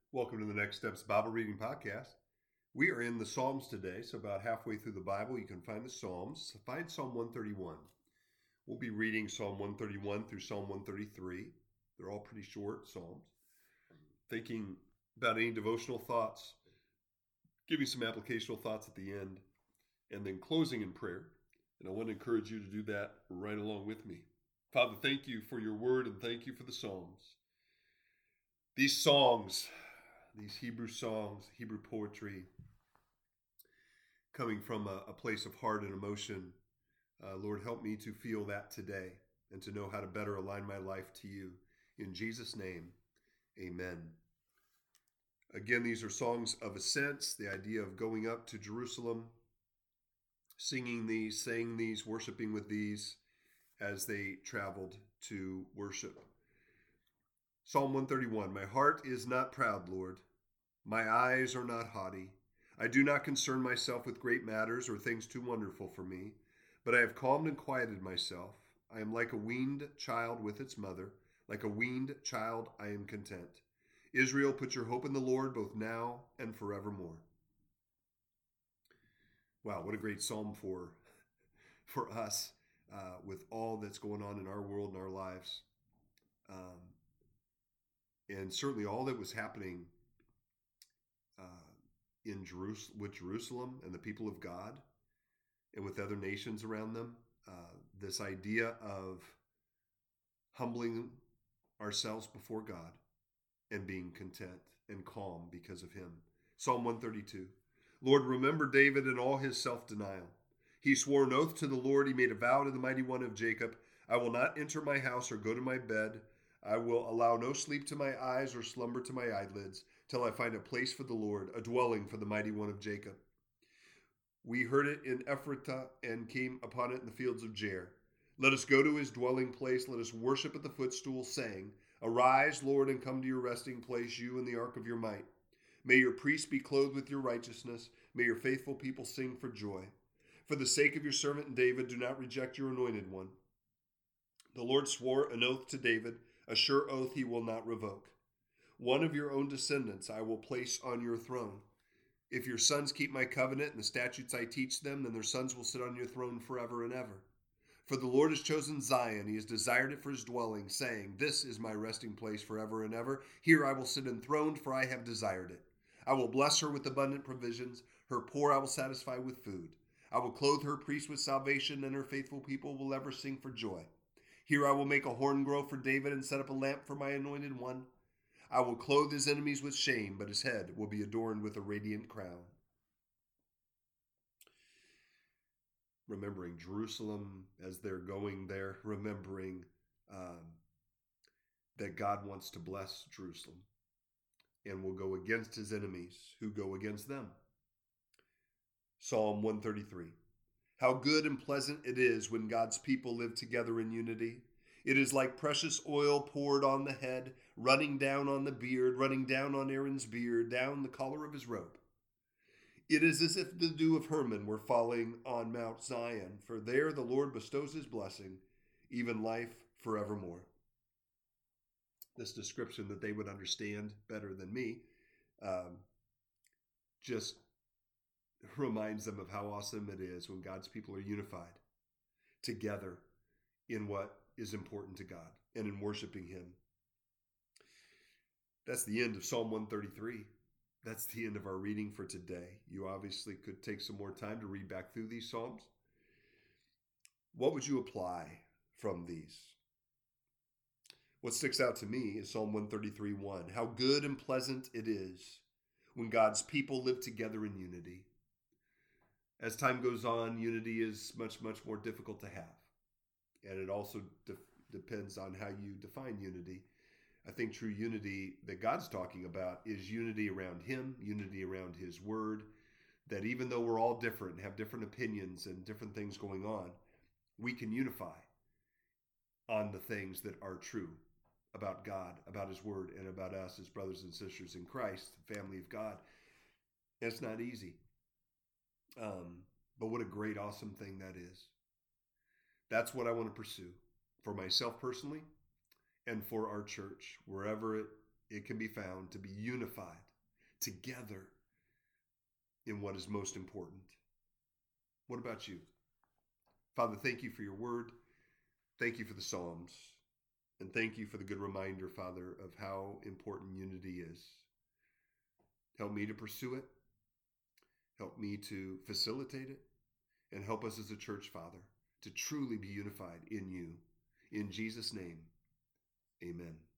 Welcome to the Next Steps Bible Reading Podcast. We are in the Psalms today, so about halfway through the Bible, you can find the Psalms. Find Psalm 131. We'll be reading Psalm 131 through Psalm 133. They're all pretty short Psalms. Thinking about any devotional thoughts, giving some applicational thoughts at the end, and then closing in prayer. And I want to encourage you to do that right along with me. Father, thank you for your word and thank you for the Psalms. These songs, these Hebrew songs, Hebrew poetry, coming from a place of heart and emotion. Lord, help me to feel that today and to know how to better align my life to you. In Jesus' name, amen. Again, these are songs of ascents, the idea of going up to Jerusalem, singing these, saying these, worshiping with these as they traveled to worship. Psalm 131, my heart is not proud, Lord. My eyes are not haughty. I do not concern myself with great matters or things too wonderful for me, but I have calmed and quieted myself. I am like a weaned child with its mother. Like a weaned child, I am content. Israel, put your hope in the Lord both now and forevermore. Wow, what a great psalm for us with all that's going on in our world and our lives. And certainly all that was happening in Jerusalem, with Jerusalem and the people of God, and with other nations around them. This idea of humbling ourselves before God and being content and calm because of Him. Psalm 132. Lord, remember David and all his self-denial. He swore an oath to the Lord. He made a vow to the Mighty One of Jacob. I will not enter my house or go to my bed. I will allow no sleep to my eyes or slumber to my eyelids till I find a place for the Lord, a dwelling for the Mighty One of Jacob. We heard it in Ephratah and came upon it in the fields of Jair. Let us go to his dwelling place. Let us worship at the footstool, saying, Arise, Lord, and come to your resting place, you and the ark of your might. May your priests be clothed with your righteousness. May your faithful people sing for joy. For the sake of your servant David, do not reject your anointed one. The Lord swore an oath to David, a sure oath he will not revoke. One of your own descendants I will place on your throne. If your sons keep my covenant and the statutes I teach them, then their sons will sit on your throne forever and ever. For the Lord has chosen Zion, he has desired it for his dwelling, saying, This is my resting place forever and ever. Here I will sit enthroned, for I have desired it. I will bless her with abundant provisions. Her poor I will satisfy with food. I will clothe her priests with salvation, and her faithful people will ever sing for joy. Here I will make a horn grow for David and set up a lamp for my anointed one. I will clothe his enemies with shame, but his head will be adorned with a radiant crown. Remembering Jerusalem as they're going there, remembering that God wants to bless Jerusalem and will go against his enemies who go against them. Psalm 133. How good and pleasant it is when God's people live together in unity. It is like precious oil poured on the head, running down on the beard, running down on Aaron's beard, down the collar of his robe. It is as if the dew of Hermon were falling on Mount Zion, for there the Lord bestows his blessing, even life forevermore. This description that they would understand better than me just reminds them of how awesome it is when God's people are unified together in what is important to God and in worshiping him. That's the end of Psalm 133. That's the end of our reading for today. You obviously could take some more time to read back through these Psalms. What would you apply from these? What sticks out to me is Psalm 133:1. How good and pleasant it is when God's people live together in unity. As time goes on, unity is much, much more difficult to have. And it also depends on how you define unity. I think true unity that God's talking about is unity around him, unity around his word, that even though we're all different and have different opinions and different things going on, we can unify on the things that are true about God, about his word, and about us as brothers and sisters in Christ, family of God. And it's not easy. But what a great, awesome thing that is. That's what I want to pursue for myself personally and for our church, wherever it it can be found to be unified together in what is most important. What about you? Father, thank you for your word. Thank you for the Psalms. And thank you for the good reminder, Father, of how important unity is. Help me to pursue it. Help me to facilitate it. And help us as a church, Father, to truly be unified in you. In Jesus' name, amen.